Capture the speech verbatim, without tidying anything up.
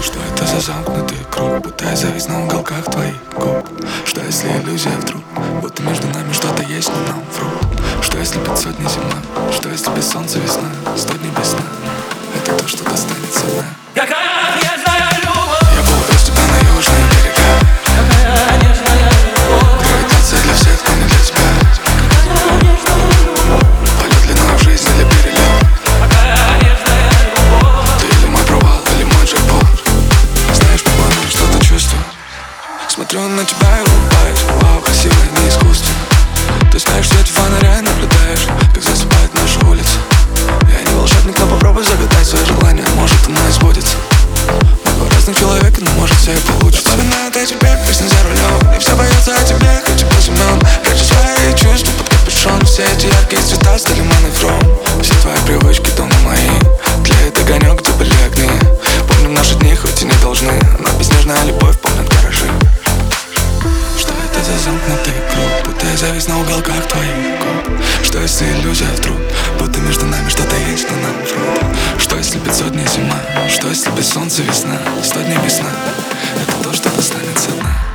Что это за замкнутый круг? Пытаюсь завис на уголках твоих губ. Что если иллюзия вдруг? Будто между нами что-то есть, но нам врут. Что если пятьсот не зима? Что если без солнца весна? Сто дней без сна. Это то, что достанется мне. Какая нежная любовь! Я был без тебя на южные берега. Какая нежная любовь! Гравитация для всех, но не для тебя. Какая нежная любовь! Полет длиной в жизнь или перелет. Какая нежная любовь! Ты или мой провал, или мой джекпот. Знаешь, по плану что-то чувствую. Смотрю на тебя и улыбаюсь. Вау, красивое, не искусственно. Ты знаешь, в свете фонаря наблюдаешь, как засыпает наша улица. Я не волшебник, но попробуй загадать свои желания. Может, оно и сбудется. Мы два разных человека, но может все и получится. Вспоминает о тебе, песня за рулем. И все поется о тебе, хоть и без имен. Прячу свои чувства под капюшон. Все эти яркие цвета стали монохром. Все твои привычки давно мои. Тлеет огонек, где были огни. Помним наши дни, хоть и не должны. Но безнежная любовь помнит гаражи. Что это за замкнутый круг? Будто я завис на уголках твоих губ. Что если иллюзия вдруг? Будто между нами что-то есть, но нам врут. Что если пятьсот дней зима? Что если без солнца весна? Сто дней без сна. Это то, что достанется нам.